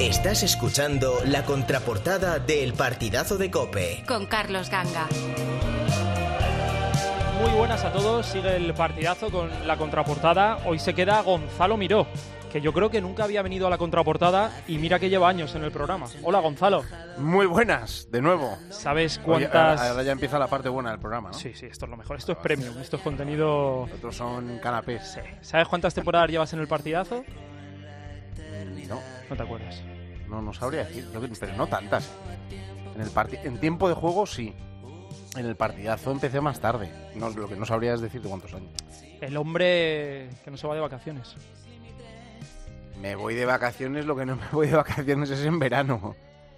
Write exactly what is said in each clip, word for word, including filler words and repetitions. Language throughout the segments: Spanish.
Estás escuchando la contraportada del Partidazo de COPE. Con Carlos Ganga. Muy buenas a todos, sigue el partidazo con la contraportada. Hoy se queda Gonzalo Miró, que yo creo que nunca había venido a la contraportada y mira que lleva años en el programa. Hola, Gonzalo. Muy buenas, de nuevo. ¿Sabes cuántas...? Oye, ahora ya empieza la parte buena del programa, ¿no? Sí, sí, esto es lo mejor. Esto es premium, esto es contenido... Otros son canapés. Sí. ¿Sabes cuántas temporadas llevas en el partidazo? No. No te acuerdas. No, no sabría decir, pero no tantas. En el parti- en tiempo de juego, sí. En el partidazo empecé más tarde. No, lo que no sabría es decir de cuántos años. El hombre que no se va de vacaciones. Me voy de vacaciones, lo que no me voy de vacaciones es en verano.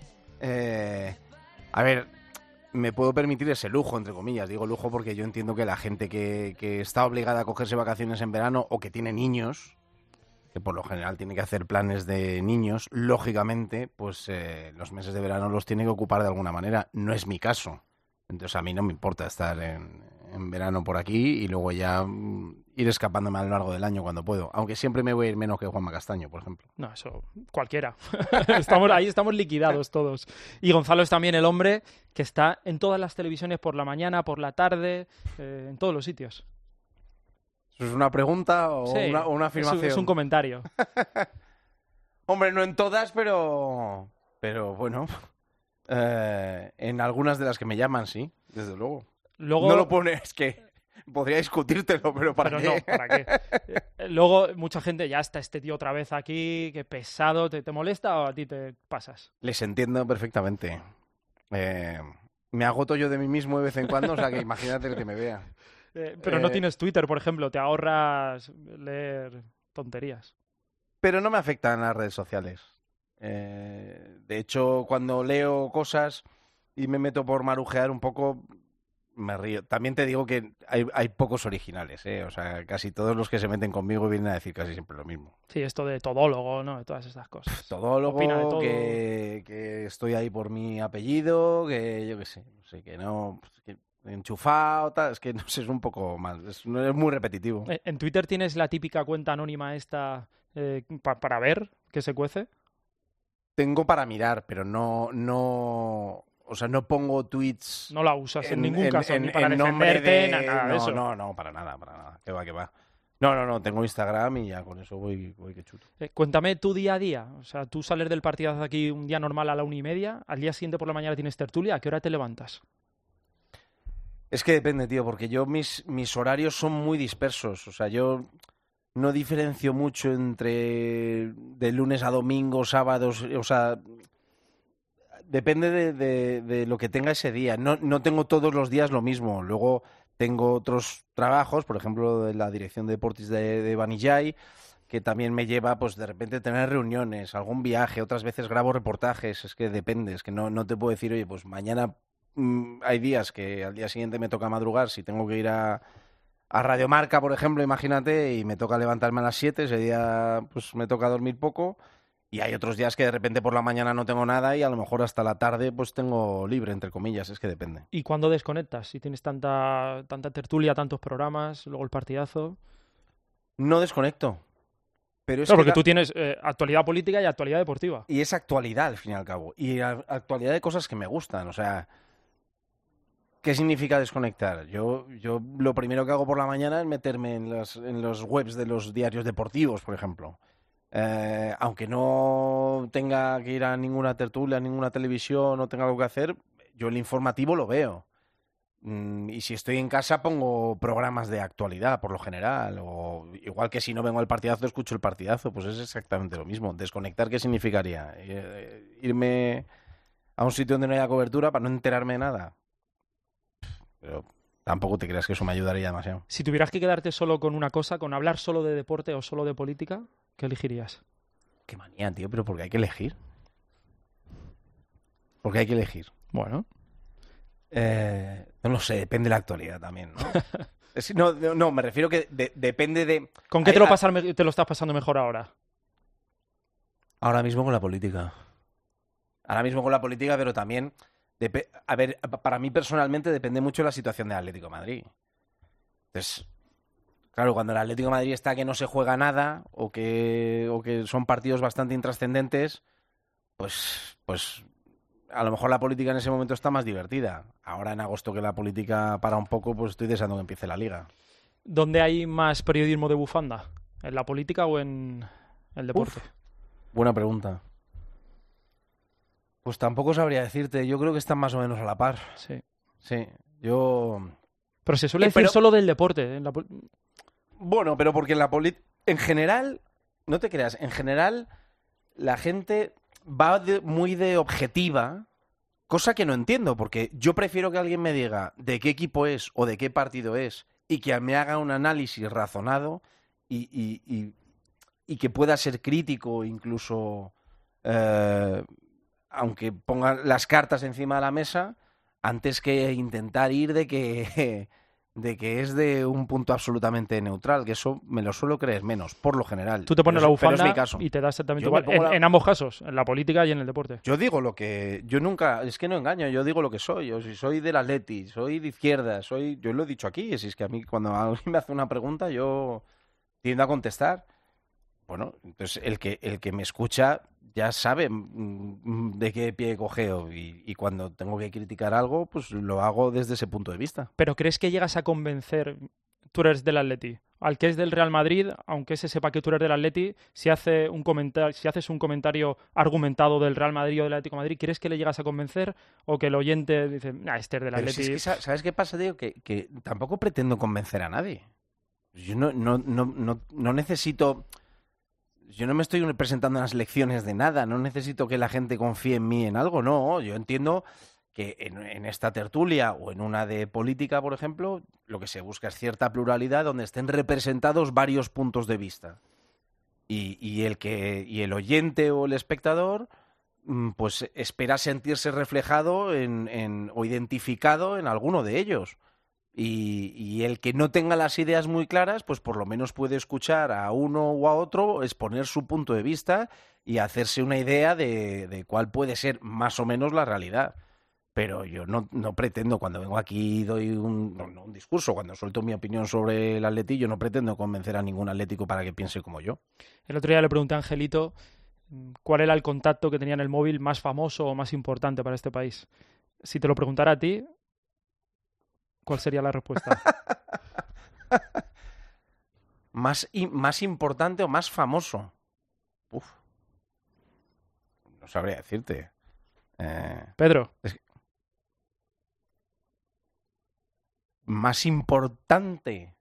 Eh, a ver, me puedo permitir ese lujo, entre comillas. Digo lujo porque yo entiendo que la gente que, que está obligada a cogerse vacaciones en verano o que tiene niños, que por lo general tiene que hacer planes de niños, lógicamente, pues eh, los meses de verano los tiene que ocupar de alguna manera. No es mi caso. Entonces a mí no me importa estar en, en verano por aquí y luego ya mm, ir escapándome a lo largo del año cuando puedo. Aunque siempre me voy a ir menos que Juanma Castaño, por ejemplo. No, eso cualquiera. estamos, ahí estamos liquidados todos. Y Gonzalo es también el hombre que está en todas las televisiones por la mañana, por la tarde, eh, en todos los sitios. ¿Eso es una pregunta o, sí, una, o una afirmación? Es, es un comentario. Hombre, no en todas, pero... Pero bueno... Eh, en algunas de las que me llaman, sí, desde luego. Luego... No lo pones, es que podría discutírtelo, pero ¿para pero qué? no, ¿para qué? Eh, Luego, mucha gente, ya está este tío otra vez aquí, qué pesado, ¿te, te molesta o a ti te pasas? Les entiendo perfectamente. Eh, me agoto yo de mí mismo de vez en cuando, o sea que imagínate el que me vea. Eh, pero no Eh, tienes Twitter, por ejemplo, te ahorras leer tonterías. Pero no me afectan las redes sociales. Eh, de hecho, cuando leo cosas y me meto por marujear un poco, me río. También te digo que hay, hay pocos originales, ¿eh? O sea, casi todos los que se meten conmigo vienen a decir casi siempre lo mismo. Sí, esto de todólogo, ¿no? De todas estas cosas. Todólogo, Opina de todo. que, que estoy ahí por mi apellido, que yo qué sé, no sé, que no... Que enchufado, tal, es que no sé, es un poco más, es, es muy repetitivo. Eh, ¿En Twitter tienes la típica cuenta anónima esta eh, pa- para ver qué se cuece? Tengo para mirar, pero no, no, o sea, no pongo tweets. No la usas en, ningún caso, en, ni para en nombre defenderte, de... na- nada de no, eso. No, no, para nada, para nada. Que va, que va. No, no, no, tengo Instagram y ya con eso voy, voy que chuto. Eh, cuéntame tu día a día. O sea, tú sales del partidazo aquí un día normal a la una y media, al día siguiente por la mañana tienes tertulia, ¿a qué hora te levantas? Es que depende, tío, porque yo mis, mis horarios son muy dispersos. O sea, yo no diferencio mucho entre de lunes a domingo, sábados, o sea, depende de, de, de lo que tenga ese día. No, no tengo todos los días lo mismo. Luego tengo otros trabajos, por ejemplo, de la dirección de deportes de, de Banijay, que también me lleva, pues, de repente tener reuniones, algún viaje, otras veces grabo reportajes. Es que depende, es que no, no te puedo decir, oye, pues mañana mmm, hay días que al día siguiente me toca madrugar, si tengo que ir a, a Radio Marca, por ejemplo, imagínate, y me toca levantarme a las siete, ese día pues me toca dormir poco. Y hay otros días que de repente por la mañana no tengo nada y a lo mejor hasta la tarde pues tengo libre, entre comillas, es que depende. ¿Y cuándo desconectas? Si tienes tanta, tanta tertulia, tantos programas, luego el partidazo... No desconecto. Pero es Claro, que porque la... tú tienes eh, actualidad política y actualidad deportiva. Y es actualidad, al fin y al cabo. Y a- actualidad de cosas que me gustan, o sea... ¿Qué significa desconectar? Yo, yo lo primero que hago por la mañana es meterme en las, en los webs de los diarios deportivos, por ejemplo. Eh, aunque no tenga que ir a ninguna tertulia, a ninguna televisión, no tenga algo que hacer, yo el informativo lo veo. Mm, y si estoy en casa pongo programas de actualidad, por lo general. O igual que si no vengo al partidazo, escucho el partidazo. Pues es exactamente lo mismo. ¿Desconectar qué significaría? Eh, ¿Irme a un sitio donde no haya cobertura para no enterarme de nada? Pero tampoco te creas que eso me ayudaría demasiado. Si tuvieras que quedarte solo con una cosa, con hablar solo de deporte o solo de política, ¿qué elegirías? Qué manía, tío, pero ¿por qué hay que elegir? ¿Por qué hay que elegir? Bueno. Eh, no lo sé, depende de la actualidad también, ¿no? Es- no, no, no, me refiero que de- depende de... ¿Con qué Hay- te lo, a- pasar me- te lo estás pasando mejor ahora? Ahora mismo con la política. Ahora mismo con la política, pero también... depe- A ver, pa- para mí personalmente depende mucho de la situación del Atlético de Madrid. Entonces, claro, cuando el Atlético de Madrid está que no se juega nada o que, o que son partidos bastante intrascendentes, pues, pues a lo mejor la política en ese momento está más divertida. Ahora en agosto que la política para un poco, pues estoy deseando que empiece la liga. ¿Dónde hay más periodismo de bufanda? ¿En la política o en el deporte? Uf, buena pregunta. Pues tampoco sabría decirte. Yo creo que están más o menos a la par. Sí. Sí, yo... Pero se suele Eh, decir pero- solo del deporte. En la pol- Bueno, pero porque en la política... En general, no te creas, en general la gente va de- muy de objetiva, cosa que no entiendo, porque yo prefiero que alguien me diga de qué equipo es o de qué partido es y que me haga un análisis razonado y, y- y- y que pueda ser crítico, incluso eh, aunque ponga las cartas encima de la mesa, antes que intentar ir de que, de que es de un punto absolutamente neutral, que eso me lo suelo creer menos, por lo general. Tú te pones Pero la es- pero es bufanda mi caso. y te da exactamente Yo me igual. pongo En, la- en ambos casos, en la política y en el deporte. Yo digo lo que... Yo nunca... Es que no engaño, yo digo lo que soy. Yo si soy del Atleti, soy de izquierda, soy... Yo lo he dicho aquí, si es que a mí cuando alguien me hace una pregunta yo tiendo a contestar. Bueno, entonces el que, el que me escucha ya sabe mm, de qué pie cojeo y, y cuando tengo que criticar algo, pues lo hago desde ese punto de vista. Pero ¿crees que llegas a convencer, tú eres del Atleti, al que es del Real Madrid, aunque ese sepa que tú eres del Atleti, si, hace un comentar- si haces un comentario argumentado del Real Madrid o del Atlético de Madrid, ¿crees que le llegas a convencer o que el oyente dice, ah, este es del Pero si Atleti? es que, sa- ¿sabes qué pasa, tío? Que, que tampoco pretendo convencer a nadie. Yo no, no, no, no, no necesito... Yo no me estoy presentando en las lecciones de nada, no necesito que la gente confíe en mí en algo, no. Yo entiendo que en, en esta tertulia o en una de política, por ejemplo, lo que se busca es cierta pluralidad donde estén representados varios puntos de vista. Y, y el que y el oyente o el espectador mm, pues espera sentirse reflejado en, en- o identificado en alguno de ellos. Y, y el que no tenga las ideas muy claras, pues por lo menos puede escuchar a uno o a otro, exponer su punto de vista y hacerse una idea de, de cuál puede ser más o menos la realidad. Pero yo no, no pretendo, cuando vengo aquí y doy un, no, no un discurso, cuando suelto mi opinión sobre el Atleti, yo no pretendo convencer a ningún atlético para que piense como yo. El otro día le pregunté a Angelito mm, cuál era el contacto que tenía en el móvil más famoso o más importante para este país. Si te lo preguntara a ti, ¿cuál sería la respuesta? Más, i- más importante o más famoso. Uf. No sabría decirte. Eh, Pedro, más importante.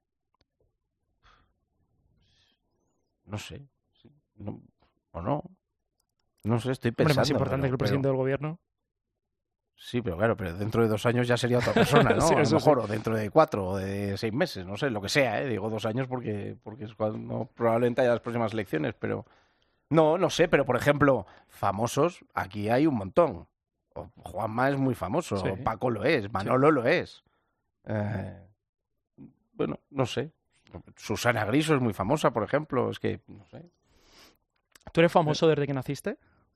No sé. Sí, no- o no. No sé, estoy hombre, pensando. más importante pero- que el presidente pero- del gobierno. Sí, pero claro, pero dentro de dos años ya sería otra persona, ¿no? Sí, A lo eso mejor, o dentro de cuatro, o de seis meses, no sé, lo que sea, ¿eh? Digo dos años porque, porque es cuando probablemente haya las próximas elecciones, pero... No, no sé, pero por ejemplo, famosos, aquí hay un montón. O Juanma es muy famoso, Sí. Paco lo es, Manolo lo es. Eh, bueno, no sé. Susana Griso es muy famosa, por ejemplo, es que, no sé. ¿Tú eres famoso desde que naciste?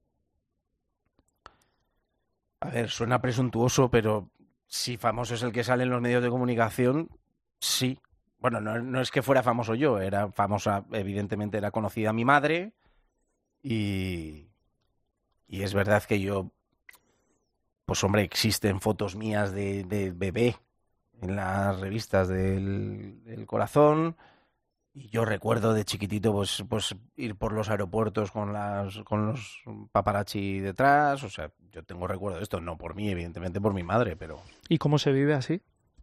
A ver, suena presuntuoso, pero si famoso es el que sale en los medios de comunicación, sí. Bueno, no, no es que fuera famoso yo, era famosa, evidentemente era conocida mi madre y, y es verdad que yo, pues hombre, existen fotos mías de, de bebé en las revistas del, del corazón y yo recuerdo de chiquitito pues, pues ir por los aeropuertos con las con los paparazzi detrás, o sea, yo tengo recuerdo de esto, no por mí, evidentemente por mi madre, pero... ¿Y cómo se vive así?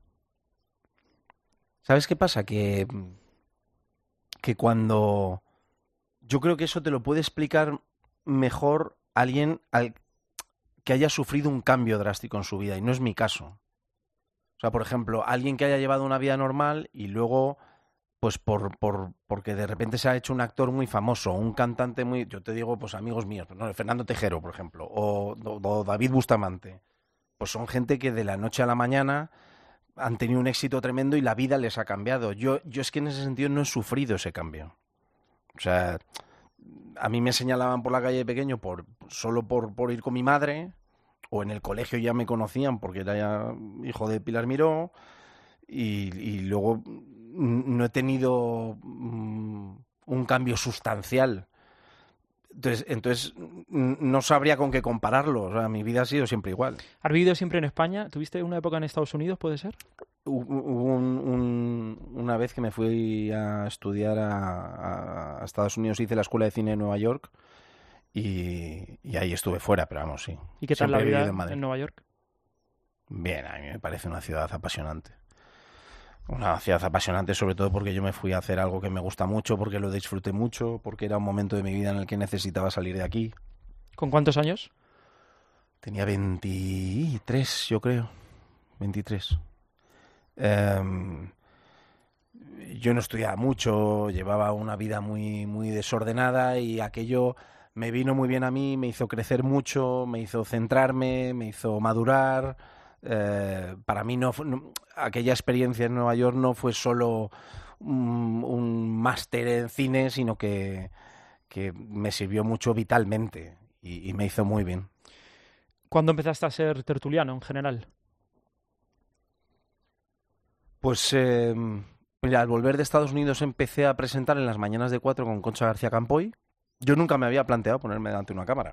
¿Sabes qué pasa? Que, que cuando... Yo creo que eso te lo puede explicar mejor alguien al que haya sufrido un cambio drástico en su vida, y no es mi caso. O sea, por ejemplo, alguien que haya llevado una vida normal y luego, pues por, por porque de repente se ha hecho un actor muy famoso, un cantante muy... Yo te digo, pues amigos míos, pues, no, Fernando Tejero, por ejemplo, o, o, o David Bustamante. Pues son gente que de la noche a la mañana han tenido un éxito tremendo y la vida les ha cambiado. Yo, yo es que en ese sentido no he sufrido ese cambio. O sea, a mí me señalaban por la calle de pequeño por, solo por, por ir con mi madre, o en el colegio ya me conocían porque era ya hijo de Pilar Miró, y, y luego no he tenido mm, un cambio sustancial. Entonces, entonces no sabría con qué compararlo. O sea, mi vida ha sido siempre igual. ¿Has vivido siempre en España? ¿Tuviste una época en Estados Unidos, puede ser? Hubo un, un, una vez que me fui a estudiar a, a Estados Unidos, hice la escuela de cine de Nueva York y, y ahí estuve fuera, pero vamos, sí. ¿Y qué tal Siempre la he vida vivido en Madrid. en Nueva York? Bien, a mí me parece una ciudad apasionante. Una ciudad apasionante, sobre todo porque yo me fui a hacer algo que me gusta mucho, porque lo disfruté mucho, porque era un momento de mi vida en el que necesitaba salir de aquí. ¿Con cuántos años? Tenía veintitrés, yo creo. veintitrés. Eh, yo no estudiaba mucho, llevaba una vida muy, muy desordenada y aquello me vino muy bien a mí, me hizo crecer mucho, me hizo centrarme, me hizo madurar. Eh, para mí no, no aquella experiencia en Nueva York no fue solo un, un máster en cine, sino que, que me sirvió mucho vitalmente y, y me hizo muy bien. ¿Cuándo empezaste a ser tertuliano en general? Pues eh, mira, al volver de Estados Unidos empecé a presentar en las mañanas de cuatro con Concha García Campoy. Yo nunca me había planteado ponerme delante de una cámara,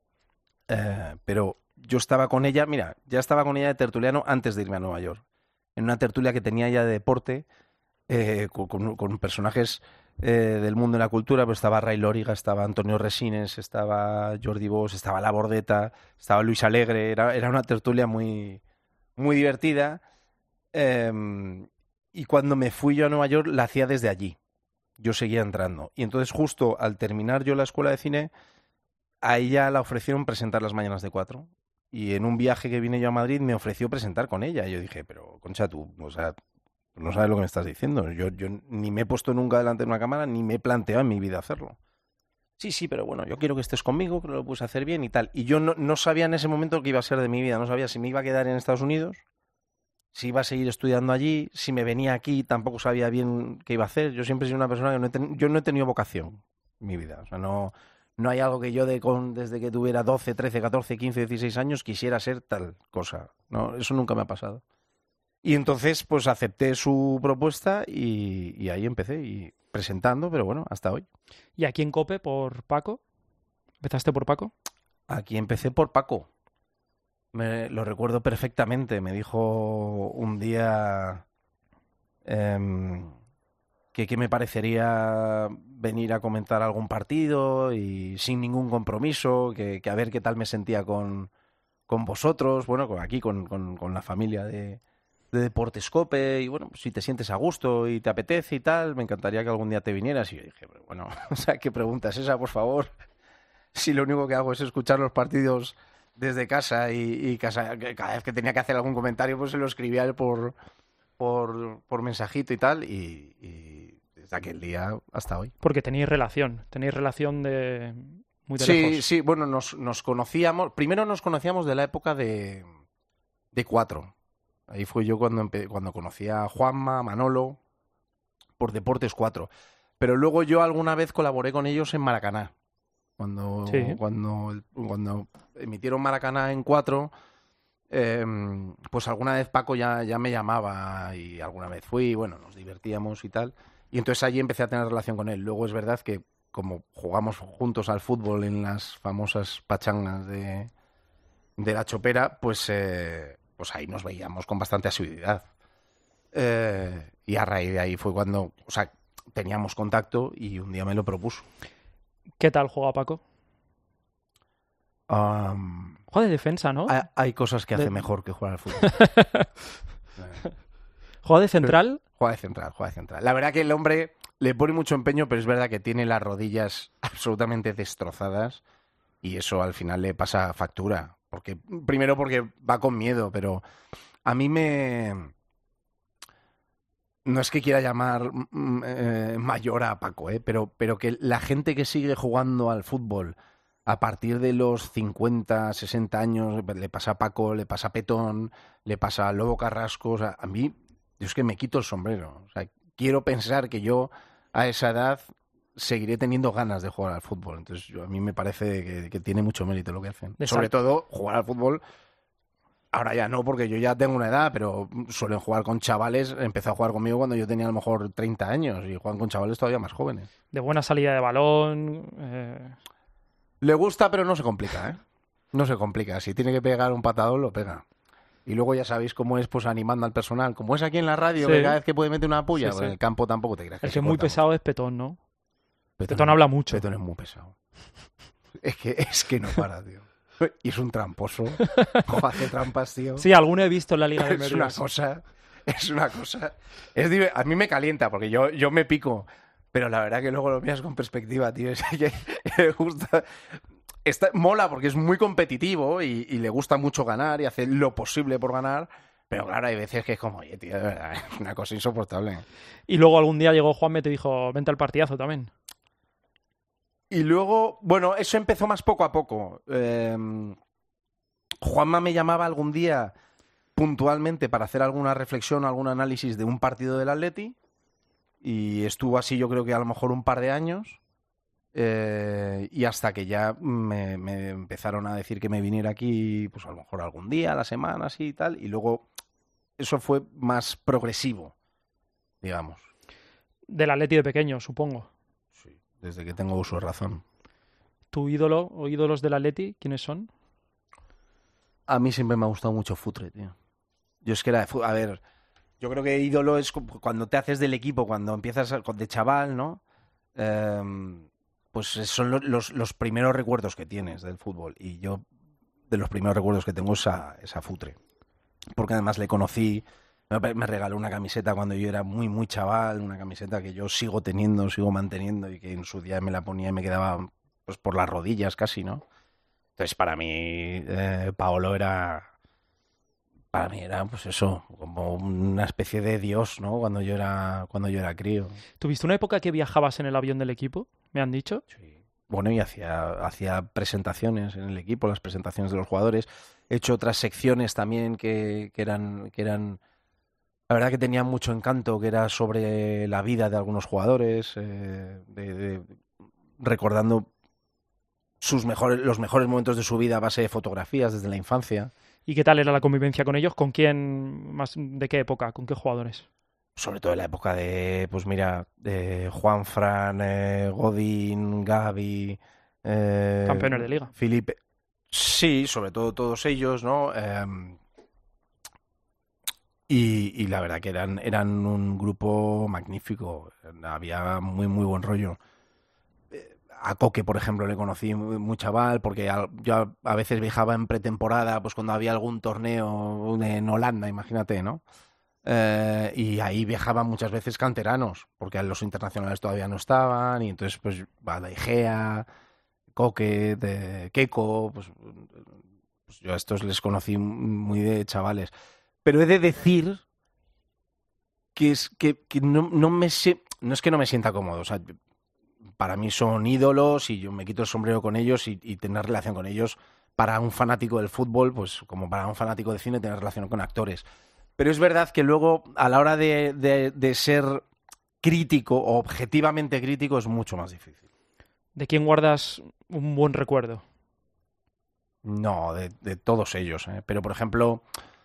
eh, pero yo estaba con ella, mira, ya estaba con ella de tertuliano antes de irme a Nueva York. En una tertulia que tenía ya de deporte, eh, con, con, con personajes eh, del mundo de la cultura, pues estaba Ray Lóriga, estaba Antonio Resines, estaba Jordi Bosch, estaba La Bordeta, estaba Luis Alegre. Era, era una tertulia muy, muy divertida. Eh, y cuando me fui yo a Nueva York, la hacía desde allí. Yo seguía entrando. Y entonces, justo al terminar yo la escuela de cine, a ella la ofrecieron presentar las mañanas de cuatro. Y en un viaje que vine yo a Madrid me ofreció presentar con ella. Y yo dije, pero Concha, tú, o sea, no sabes lo que me estás diciendo. Yo, yo ni me he puesto nunca delante de una cámara, ni me he planteado en mi vida hacerlo. Sí, sí, pero bueno, yo quiero que estés conmigo, que lo puedes hacer bien y tal. Y yo no, no sabía en ese momento qué iba a ser de mi vida. No sabía si me iba a quedar en Estados Unidos, si iba a seguir estudiando allí, si me venía aquí, tampoco sabía bien qué iba a hacer. Yo siempre he sido una persona que no he ten... yo no he tenido vocación en mi vida. O sea, no... No hay algo que yo de con, desde que tuviera doce, trece, catorce, quince, dieciséis años quisiera ser tal cosa. No, eso nunca me ha pasado. Y entonces pues acepté su propuesta y, y ahí empecé, y presentando, pero bueno, hasta hoy. ¿Y aquí en COPE por Paco? ¿Empezaste por Paco? Aquí empecé por Paco. Me, lo recuerdo perfectamente. Me dijo un día eh, que qué me parecería venir a comentar algún partido y sin ningún compromiso, que, que a ver qué tal me sentía con, con vosotros, bueno, aquí con, con, con la familia de, de Deportes Cope, y bueno, pues si te sientes a gusto y te apetece y tal, me encantaría que algún día te vinieras. Y yo dije, pero bueno, o sea, ¿qué pregunta es esa, por favor? Si lo único que hago es escuchar los partidos desde casa y, y casa, cada vez que tenía que hacer algún comentario, pues se lo escribía por, por, por mensajito y tal, y... y desde aquel día hasta hoy. Porque tenéis relación, tenéis relación de muy de sí, lejos. Sí, bueno, nos, nos conocíamos, primero nos conocíamos de la época de, de Cuatro. Ahí fue yo cuando, empe, cuando conocí a Juanma, a Manolo, por Deportes Cuatro. Pero luego yo alguna vez colaboré con ellos en Maracaná. Cuando, sí. cuando, cuando emitieron Maracaná en Cuatro, eh, pues alguna vez Paco ya, ya me llamaba y alguna vez fui, y bueno, nos divertíamos y tal. Y entonces allí empecé a tener relación con él. Luego es verdad que como jugamos juntos al fútbol en las famosas pachangas de, de la Chopera, pues, eh, pues ahí nos veíamos con bastante asiduidad. Eh, y a raíz de ahí fue cuando, o sea, teníamos contacto y un día me lo propuso. ¿Qué tal juega Paco? Um, juega de defensa, ¿no? Hay, hay cosas que hace de... mejor que jugar al fútbol. ¿Juega de central? Juega de central, juega de central. La verdad que el hombre le pone mucho empeño, pero es verdad que tiene las rodillas absolutamente destrozadas y eso al final le pasa factura. Porque, primero porque va con miedo, pero a mí me... No es que quiera llamar eh, mayor a Paco, eh, pero, pero que la gente que sigue jugando al fútbol a partir de los cincuenta, sesenta años, le pasa a Paco, le pasa a Petón, le pasa a Lobo Carrasco, o sea, a mí... Yo es que me quito el sombrero. O sea, quiero pensar que yo a esa edad seguiré teniendo ganas de jugar al fútbol. Entonces, yo, a mí me parece que, que tiene mucho mérito lo que hacen. Sobre todo, jugar al fútbol. Ahora ya no, porque yo ya tengo una edad, pero suelen jugar con chavales. Empezó a jugar conmigo cuando yo tenía a lo mejor treinta años y juegan con chavales todavía más jóvenes. De buena salida de balón. Eh... Le gusta, pero no se complica, ¿eh? No se complica. Si tiene que pegar un patadón, lo pega. Y luego ya sabéis cómo es, pues animando al personal. Como es aquí en la radio, Sí. que cada vez que puede meter una puya, Sí, pues sí. en el campo tampoco te creas. El se que es muy corta pesado mucho. es Petón, ¿no? Petón, Petón habla mucho. Petón es muy pesado. Es que, es que no para, tío. Y es un tramposo. Ojo, hace trampas, tío. Sí, alguno he visto en la Liga de Es una Medios. cosa, es una cosa. Es div- a mí me calienta porque yo, yo me pico, pero la verdad que luego lo miras con perspectiva, tío. Es que le gusta. Está, mola porque es muy competitivo y, y le gusta mucho ganar y hace lo posible por ganar. Pero claro, hay veces que es como, oye, tío, de verdad, es una cosa insoportable. Y luego algún día llegó Juanme y te dijo, vente al partidazo también. Y luego, bueno, eso empezó más poco a poco. Eh, Juanma me llamaba algún día puntualmente para hacer alguna reflexión, algún análisis de un partido del Atleti y estuvo así yo creo que a lo mejor un par de años eh, y hasta que ya me, me empezaron a decir que me viniera aquí pues a lo mejor algún día, a la semana, así y tal, y luego eso fue más progresivo, digamos. Del Atleti de pequeño, supongo. Sí, desde que tengo uso de razón. ¿Tu ídolo o ídolos del Atleti, quiénes son? A mí siempre me ha gustado mucho Futre, tío. Yo es que era de fútbol. A ver, yo creo que ídolo es cu- cuando te haces del equipo, cuando empiezas a- de chaval, ¿no? Em, pues son lo- los, los primeros recuerdos que tienes del fútbol. Y yo, de los primeros recuerdos que tengo es a, es a Futre. Porque además le conocí, me me regaló una camiseta cuando yo era muy, muy chaval, una camiseta que yo sigo teniendo, sigo manteniendo y que en su día me la ponía y me quedaba pues por las rodillas casi, ¿no? Entonces, para mí, eh, Paolo era. Para mí era, pues eso, como una especie de dios, ¿no? Cuando yo era, cuando yo era crío. ¿Tuviste una época que viajabas en el avión del equipo? ¿Me han dicho? Sí. Bueno, y hacía, hacía presentaciones en el equipo, las presentaciones de los jugadores. He hecho otras secciones también que, que eran, que eran. La verdad que tenían mucho encanto, que era sobre la vida de algunos jugadores, eh, de, de- recordando sus mejores, los mejores momentos de su vida a base de fotografías desde la infancia. ¿Y qué tal era la convivencia con ellos? ¿Con quién? Más, ¿de qué época? ¿Con qué jugadores? Sobre todo en la época de, pues mira, de Juanfran, eh, Godín, Gavi, eh, Campeones de liga. Felipe. Sí, sobre todo todos ellos, ¿no? Eh, y, y la verdad que eran, eran un grupo magnífico. Había muy, muy buen rollo. Eh, A Coque, por ejemplo, le conocí muy, muy chaval, porque al- yo a, a veces viajaba en pretemporada, pues cuando había algún torneo en Holanda, imagínate, ¿no? Eh, y ahí viajaban muchas veces canteranos, porque los internacionales todavía no estaban, y entonces pues va la Igea, Coque, de Keco, pues, pues yo a estos les conocí muy de chavales. Pero he de decir que es que, que no, no me sé, no es que no me sienta cómodo, o sea, para mí son ídolos y yo me quito el sombrero con ellos y, y tener relación con ellos para un fanático del fútbol, pues como para un fanático de cine tener relación con actores. Pero es verdad que luego, a la hora de, de, de ser crítico o objetivamente crítico, es mucho más difícil. ¿De quién guardas un buen recuerdo? No, de, de todos ellos. ¿eh? Pero, por ejemplo,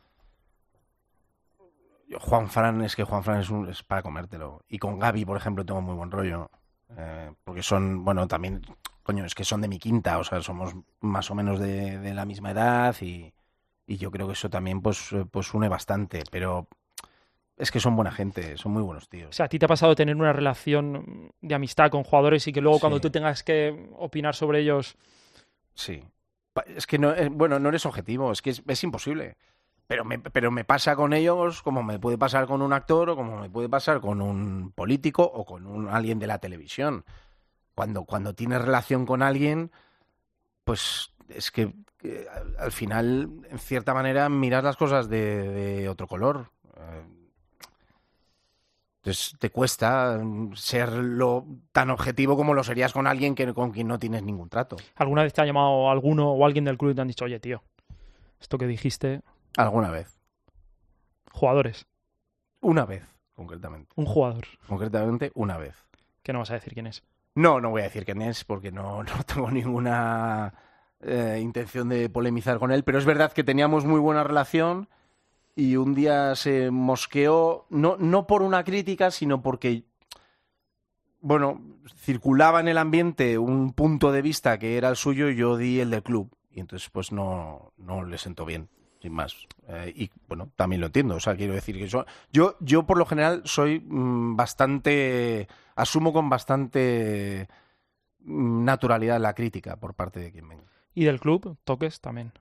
Juan Fran, es que Juan Fran es, un, es para comértelo. Y con Gavi, por ejemplo, tengo muy buen rollo. Eh, porque son, bueno, también, coño, es que son de mi quinta, o sea, somos más o menos de, de la misma edad y, y yo creo que eso también pues, pues une bastante, pero es que son buena gente, son muy buenos O tíos. sea, ¿a ti te ha pasado tener una relación de amistad con jugadores y que luego Sí. cuando tú tengas que opinar sobre ellos... Sí. Pa- Es que no, eh, bueno, no eres objetivo, es que es, es imposible. Pero me, pero me pasa con ellos como me puede pasar con un actor o como me puede pasar con un político o con un, alguien de la televisión. Cuando, cuando tienes relación con alguien, pues es que, que al, al final, en cierta manera, miras las cosas de, de otro color. Eh, Entonces te cuesta ser lo, tan objetivo como lo serías con alguien que, con quien no tienes ningún trato. ¿Alguna vez te ha llamado alguno o alguien del club y te han dicho, oye, tío, esto que dijiste, Alguna vez. jugadores, Una vez, concretamente. un jugador, Concretamente, una vez. que no vas a decir quién es? No, no voy a decir quién es porque no, no tengo ninguna eh, intención de polemizar con él, pero es verdad que teníamos muy buena relación y un día se mosqueó, no, no por una crítica, sino porque bueno, circulaba en el ambiente un punto de vista que era el suyo y yo di el del club. Y entonces pues no, no le sentó bien, sin más. Eh, y bueno, también lo entiendo. O sea, quiero decir que yo, yo, yo por lo general soy mmm, bastante... Asumo con bastante mmm, naturalidad la crítica por parte de quien venga. ¿Y del club? ¿Toques también?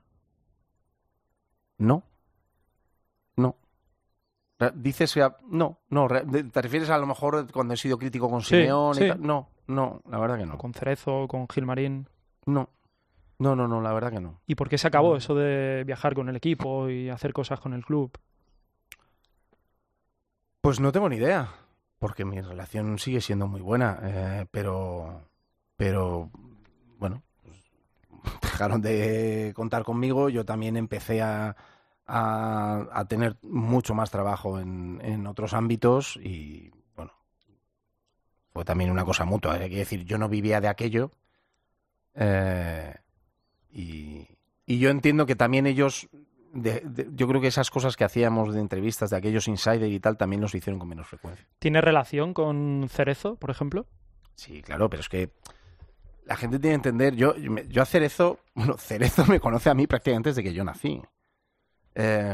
No. No. Dices que... No, no. ¿Te refieres a lo mejor cuando he sido crítico con Simeone sí, y sí. tal? No, no, la verdad que no. ¿Con Cerezo, con Gilmarín? No. No, no, no, la verdad que no. ¿Y por qué se acabó eso de viajar con el equipo y hacer cosas con el club? Pues no tengo ni idea, porque mi relación sigue siendo muy buena, eh, pero, pero, bueno, pues, dejaron de contar conmigo, yo también empecé a, a, a tener mucho más trabajo en, en otros ámbitos y, bueno, fue también una cosa mutua, hay que decir, yo no vivía de aquello, eh, Y, y yo entiendo que también ellos, de, de, yo creo que esas cosas que hacíamos de entrevistas de aquellos insider y tal, también los hicieron con menos frecuencia. ¿Tiene relación con Cerezo, por ejemplo? Sí, claro, pero es que la gente tiene que entender, yo, yo a Cerezo, bueno, Cerezo me conoce a mí prácticamente desde que yo nací. Eh,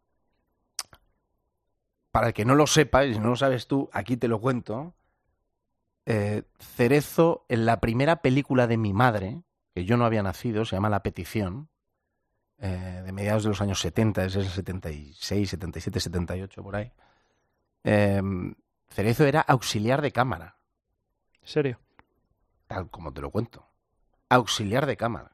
para el que no lo sepa, y si no lo sabes tú, aquí te lo cuento. Eh, Cerezo, en la primera película de mi madre, que yo no había nacido, se llama La Petición, eh, de mediados de los años setenta, es el setenta y seis, setenta y siete, setenta y ocho, por ahí. Eh, Cerezo era auxiliar de cámara. ¿En serio? Tal como te lo cuento. Auxiliar de cámara.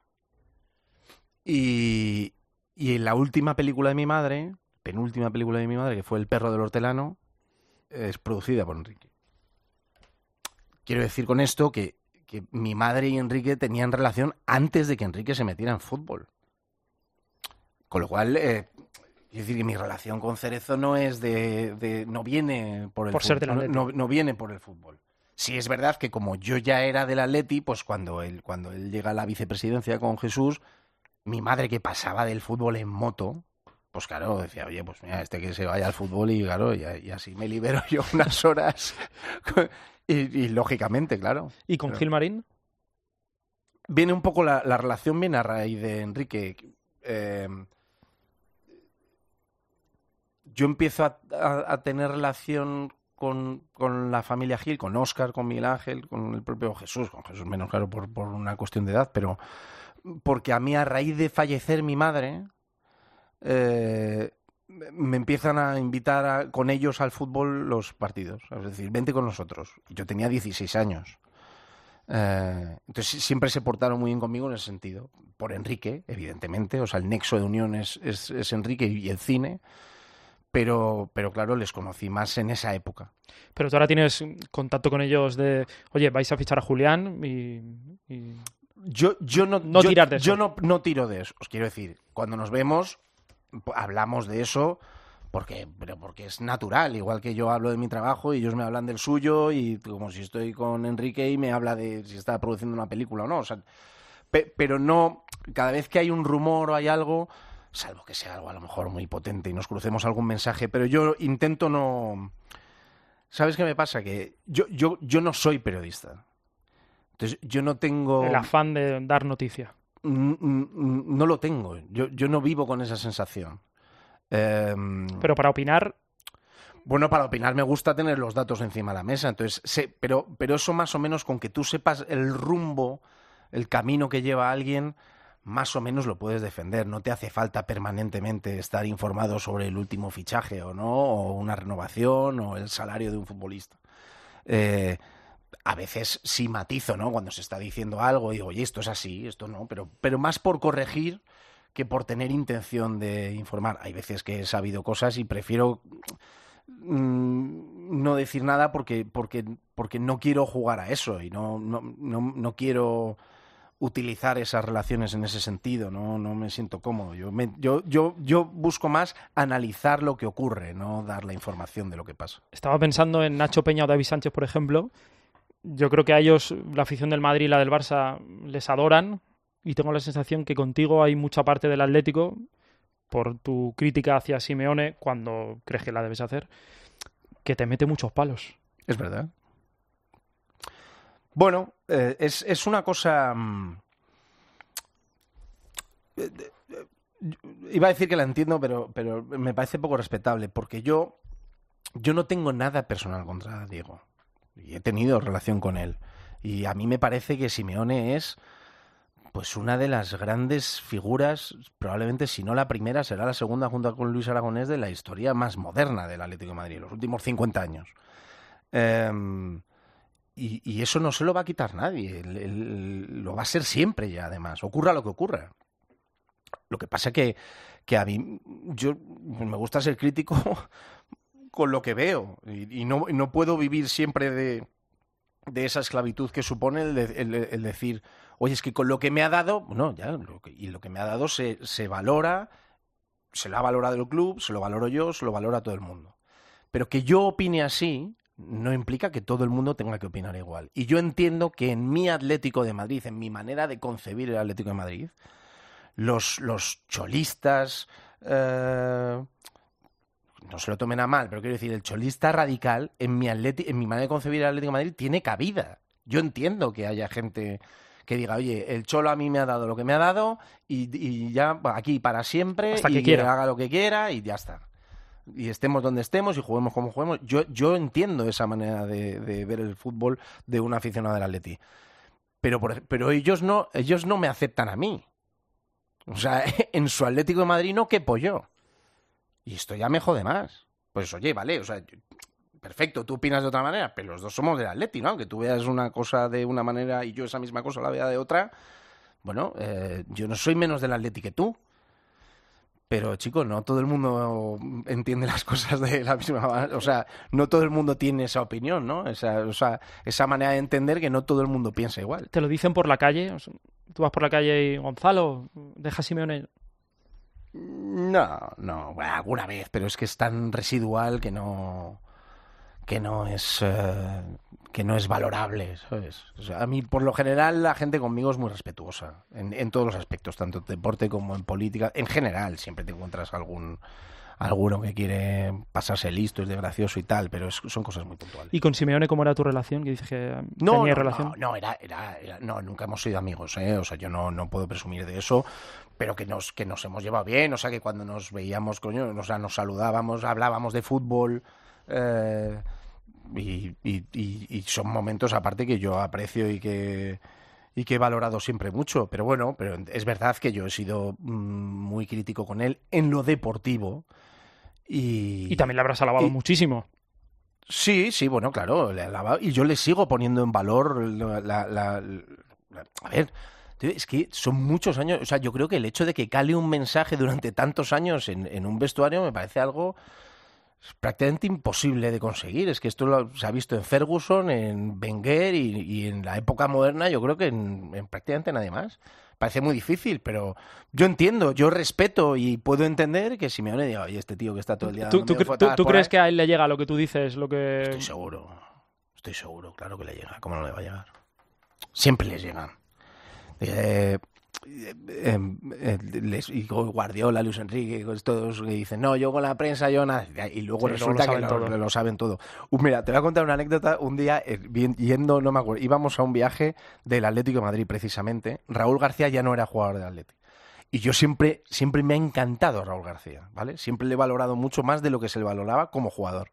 Y, y en la última película de mi madre, penúltima película de mi madre, que fue El perro del hortelano, es producida por Enrique. Quiero decir con esto que que mi madre y Enrique tenían relación antes de que Enrique se metiera en fútbol. Con lo cual, eh, quiero decir que mi relación con Cerezo no es de... de no viene por el por fútbol. Ser del Atleti. No, no, no viene por el fútbol. Sí es verdad que como yo ya era del Atleti, pues cuando él, cuando él llega a la vicepresidencia con Jesús, mi madre que pasaba del fútbol en moto, pues claro, decía, oye, pues mira, este que se vaya al fútbol y claro, y, y así me libero yo unas horas... Y, y lógicamente, claro. ¿Y con pero... Gilmarín? Viene un poco la, la relación viene a raíz de Enrique. Eh, yo empiezo a, a, a tener relación con, con la familia Gil, con Óscar, con Miguel Ángel, con el propio Jesús, con Jesús menos claro por, por una cuestión de edad, pero porque a mí a raíz de fallecer mi madre, eh, me empiezan a invitar a, con ellos al fútbol los partidos. Es decir, vente con nosotros. Yo tenía dieciséis años. Eh, entonces siempre se portaron muy bien conmigo en ese sentido. Por Enrique, evidentemente. O sea, el nexo de unión es, es, es Enrique y el cine. Pero, pero claro, les conocí más en esa época. Pero tú ahora tienes contacto con ellos de, oye, vais a fichar a Julián y... y... Yo, yo no, no yo, tirar de eso. Yo no, no tiro de eso. Os quiero decir, cuando nos vemos... hablamos de eso porque, pero porque es natural, igual que yo hablo de mi trabajo y ellos me hablan del suyo y como si estoy con Enrique y me habla de si está produciendo una película o no, o sea, pe, pero no, cada vez que hay un rumor o hay algo, salvo que sea algo a lo mejor muy potente y nos crucemos algún mensaje, pero yo intento no... ¿Sabes qué me pasa? Que yo, yo, yo no soy periodista, entonces yo no tengo... El afán de dar noticia. No lo tengo. Yo, yo no vivo con esa sensación. Eh, pero para opinar... Bueno, para opinar me gusta tener los datos encima de la mesa. Entonces, sé, pero, pero eso más o menos con que tú sepas el rumbo, el camino que lleva alguien, más o menos lo puedes defender. No te hace falta permanentemente estar informado sobre el último fichaje o no, o una renovación, o el salario de un futbolista. Eh, A veces sí matizo, ¿no? Cuando se está diciendo algo y digo, oye, esto es así, esto no, pero, pero más por corregir que por tener intención de informar. Hay veces que he sabido cosas y prefiero mmm, no decir nada porque, porque, porque no quiero jugar a eso y no, no, no, no quiero utilizar esas relaciones en ese sentido, no, no me siento cómodo. Yo, me, yo, yo, yo busco más analizar lo que ocurre, no dar la información de lo que pasa. Estaba pensando en Nacho Peña o David Sánchez, por ejemplo. Yo creo que a ellos, la afición del Madrid y la del Barça, les adoran y tengo la sensación que contigo hay mucha parte del Atlético, por tu crítica hacia Simeone, cuando crees que la debes hacer, que te mete muchos palos. Es verdad. Bueno, eh, es, es una cosa... Mmm, eh, eh, iba a decir que la entiendo, pero, pero me parece poco respetable, porque yo, yo no tengo nada personal contra Diego. Y he tenido relación con él. Y a mí me parece que Simeone es pues una de las grandes figuras, probablemente si no la primera, será la segunda junto con Luis Aragonés, de la historia más moderna del Atlético de Madrid, los últimos cincuenta años. Eh, y, y eso no se lo va a quitar nadie. El, el, lo va a ser siempre ya, además, ocurra lo que ocurra. Lo que pasa que, que a mí, yo me gusta ser crítico con lo que veo y, y no, no puedo vivir siempre de, de esa esclavitud que supone el, de, el, el decir, oye, es que con lo que me ha dado, no, ya, lo que, y lo que me ha dado se, se valora, se lo ha valorado el club, se lo valoro yo, se lo valora todo el mundo. Pero que yo opine así no implica que todo el mundo tenga que opinar igual. Y yo entiendo que en mi Atlético de Madrid, en mi manera de concebir el Atlético de Madrid, los, los cholistas... Eh, no se lo tomen a mal, pero quiero decir, el cholista radical en mi, atleti, en mi manera de concebir el Atlético de Madrid tiene cabida. Yo entiendo que haya gente que diga, oye, el Cholo a mí me ha dado lo que me ha dado y, y ya aquí para siempre, hasta y que quiera. Que haga lo que quiera y ya está. Y estemos donde estemos y juguemos como juguemos. Yo, yo entiendo esa manera de, de ver el fútbol de un aficionado del Atleti. Pero, por, pero ellos, no, ellos no me aceptan a mí. O sea, en su Atlético de Madrid no quepo yo. Y esto ya me jode más. Pues oye, vale, o sea, perfecto, tú opinas de otra manera, pero los dos somos del Atleti, ¿no? Aunque tú veas una cosa de una manera y yo esa misma cosa la vea de otra, bueno, eh, yo no soy menos del Atleti que tú. Pero, chicos, no todo el mundo entiende las cosas de la misma manera. O sea, no todo el mundo tiene esa opinión, ¿no? Esa, o sea, esa manera de entender que no todo el mundo piensa igual. ¿Te lo dicen por la calle? O sea, tú vas por la calle y, Gonzalo, deja a Simeone... No, no, bueno, alguna vez, pero es que es tan residual que no que no es eh, que no es valorable, ¿sabes? O sea, a mí, por lo general, la gente conmigo es muy respetuosa en, en todos los aspectos, tanto en deporte como en política. En general, siempre te encuentras algún alguno que quiere pasarse listo, es de gracioso y tal, pero es, son cosas muy puntuales. ¿Y con Simeone cómo era tu relación? Que dices que no, tenía no, relación. No, no, era, era, era, no, nunca hemos sido amigos, ¿eh? O sea, yo no, no puedo presumir de eso, pero que nos, que nos hemos llevado bien, o sea, que cuando nos veíamos, coño, o sea, nos saludábamos, hablábamos de fútbol, eh, y, y, y, y son momentos aparte que yo aprecio y que... y que he valorado siempre mucho, pero bueno, pero es verdad que yo he sido mmm, muy crítico con él en lo deportivo. Y, y también le habrás alabado y, muchísimo. Sí, sí, bueno, claro, le he alabado y yo le sigo poniendo en valor la, la, la, la, a ver, es que son muchos años, o sea, yo creo que el hecho de que cale un mensaje durante tantos años en, en un vestuario me parece algo prácticamente imposible de conseguir. Es que esto lo, se ha visto en Ferguson, en Wenger y, y en la época moderna yo creo que en, en prácticamente nadie más. Parece muy difícil, pero yo entiendo, yo respeto y puedo entender que Simeone diga, oye, este tío que está todo el día... ¿Tú, tú, tú, ¿tú crees ahí? Que a él le llega lo que tú dices? Lo que... Estoy seguro, estoy seguro, claro que le llega. ¿Cómo no le va a llegar? Siempre les llegan. Eh, eh, eh, eh, les, y Guardiola, Luis Enrique, todos que dicen, no, yo con la prensa, yo nada, y luego sí, resulta lo que lo, lo, lo saben todo. Uh, mira, te voy a contar una anécdota. Un día, eh, yendo, no me acuerdo, íbamos a un viaje del Atlético de Madrid, precisamente. Raúl García ya no era jugador del Atlético. Y yo siempre, siempre me ha encantado Raúl García, ¿vale? Siempre le he valorado mucho más de lo que se le valoraba como jugador.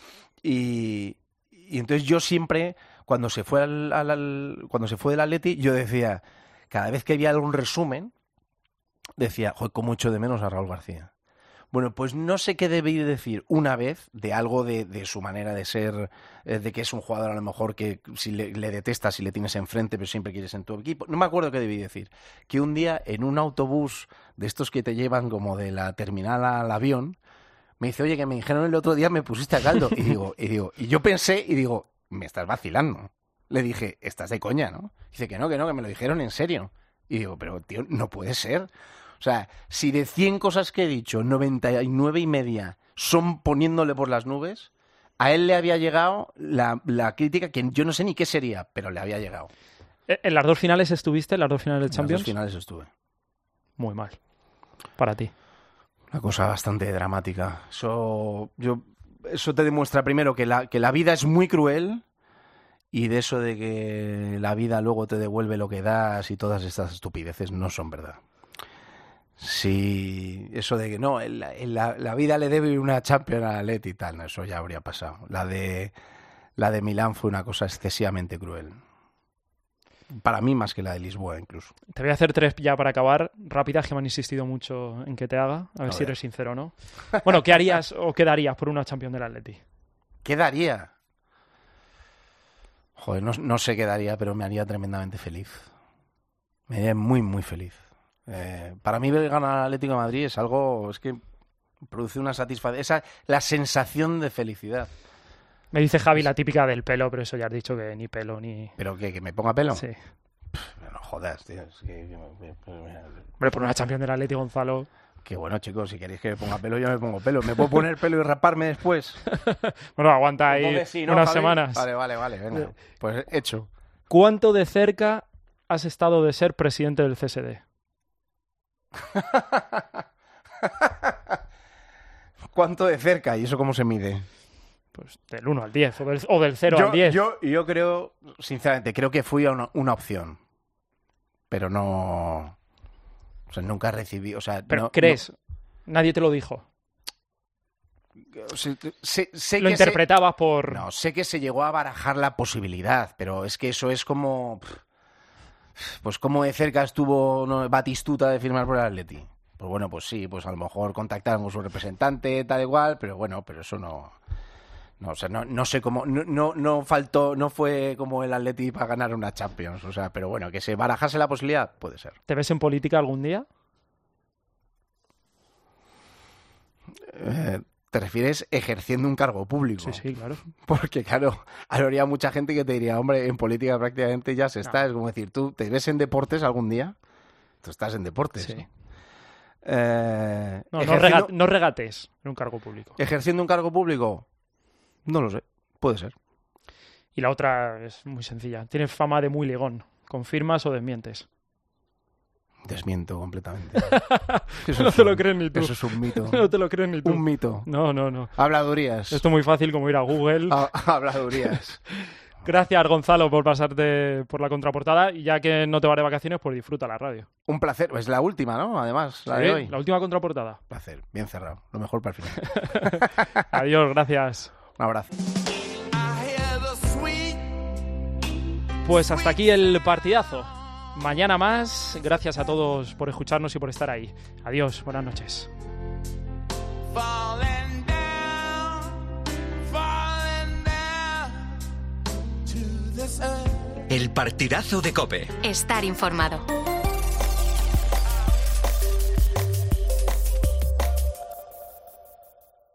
Y, y entonces yo siempre, cuando se fue al, al, al cuando se fue del Atlético, yo decía... Cada vez que había algún resumen, decía, joder, cómo echo de menos a Raúl García. Bueno, pues no sé qué debí decir una vez de algo de, de su manera de ser, eh, de que es un jugador a lo mejor que si le, le detestas, si le tienes enfrente, pero siempre quieres en tu equipo. No me acuerdo qué debí decir. Que un día en un autobús de estos que te llevan como de la terminal al avión, me dice, oye, que me dijeron el otro día me pusiste a caldo. Y digo, y digo, y yo pensé y digo, me estás vacilando. Le dije, estás de coña, ¿no? Dice que no, que no, que me lo dijeron en serio. Y digo, pero tío, no puede ser. O sea, si de cien cosas que he dicho, noventa y nueve y media son poniéndole por las nubes, a él le había llegado la, la crítica que yo no sé ni qué sería, pero le había llegado. ¿En las dos finales estuviste? ¿En las dos finales de Champions? En las dos finales estuve. Muy mal. Para ti. Una cosa bastante dramática. Eso, yo, eso te demuestra primero que la, que la vida es muy cruel. y de eso de que la vida luego te devuelve lo que das y todas estas estupideces no son verdad. Sí, eso de que no, la, la, la vida le debe una Champions al Atleti y tal, no, eso ya habría pasado. La de, la de Milán fue una cosa excesivamente cruel. Para mí más que la de Lisboa incluso. Te voy a hacer tres ya para acabar, rápidas, que me han insistido mucho en que te haga, a ver a si ver. eres sincero o no. Bueno, ¿qué harías o qué darías por una Champions del Atleti? ¿Qué daría? Joder, no, no sé qué daría, pero me haría tremendamente feliz. Me haría muy, muy feliz. Eh, para mí ver ganar al Atlético de Madrid es algo, es que produce una satisfacción, esa la sensación de felicidad. Me dice Javi la típica del pelo, pero eso ya has dicho que ni pelo ni... ¿Pero qué? ¿Que me ponga pelo? Sí. Pff, no jodas, tío. Es que, que me- pues mira, Hombre, por una Champions del Atleti, Gonzalo... que bueno, chicos, si queréis que me ponga pelo, yo me pongo pelo. ¿Me puedo poner pelo y raparme después? Bueno, aguanta ahí Entonces sí, ¿no, unas Javi? semanas. Vale, vale, vale, venga. Pues hecho. ¿Cuánto de cerca has estado de ser presidente del C S D? ¿Cuánto de cerca? ¿Y eso cómo se mide? Pues del uno al diez, o del, o del cero yo, al diez. Yo, yo creo, sinceramente, creo que fui a una, una opción. Pero no... O sea, nunca recibí... O sea, Pero no, ¿crees? Nadie te lo dijo. no- o sea, sé, sé Lo que se- interpretabas por... No, sé que se llegó a barajar la posibilidad, pero es que eso es como... Pues como de cerca estuvo ¿no? Batistuta de firmar por el Atleti. Pues bueno, pues sí, pues a lo mejor contactaron con su representante, tal igual, pero bueno, pero eso no... No, o sea, no, no sé cómo... No, no, no faltó, no fue como el Atleti para ganar una Champions, o sea, pero bueno, que se barajase la posibilidad, puede ser. ¿Te ves en política algún día? Eh, ¿Te refieres ejerciendo un cargo público? Sí, sí, claro. Porque, claro, habría mucha gente que te diría, hombre, en política prácticamente ya se está. No. Es como decir, ¿tú te ves en deportes algún día? Tú estás en deportes. Sí. ¿no? Eh, No, no, ejerciendo, rega- no regates en un cargo público. ¿Ejerciendo un cargo público? No lo sé. Puede ser. Y la otra es muy sencilla. Tienes fama de muy ligón. ¿Confirmas o desmientes? Desmiento completamente. Eso No es te lo un- crees ni tú. Eso es un mito. No te lo crees ni tú. Un mito. No, no, no. Habladurías. Esto es muy fácil como ir a Google. Ha- Habladurías. Gracias, Gonzalo, por pasarte por la contraportada. Y ya que no te vas de vacaciones, pues disfruta la radio. Un placer. Es la última, ¿no? Además, la Sí, de hoy. la última contraportada. Placer. Bien cerrado. Lo mejor para el final. Adiós, gracias. Un abrazo. Pues hasta aquí el partidazo. Mañana más. Gracias a todos por escucharnos y por estar ahí. Adiós, buenas noches. Falling down, falling down to this earth. El partidazo de COPE. Estar informado.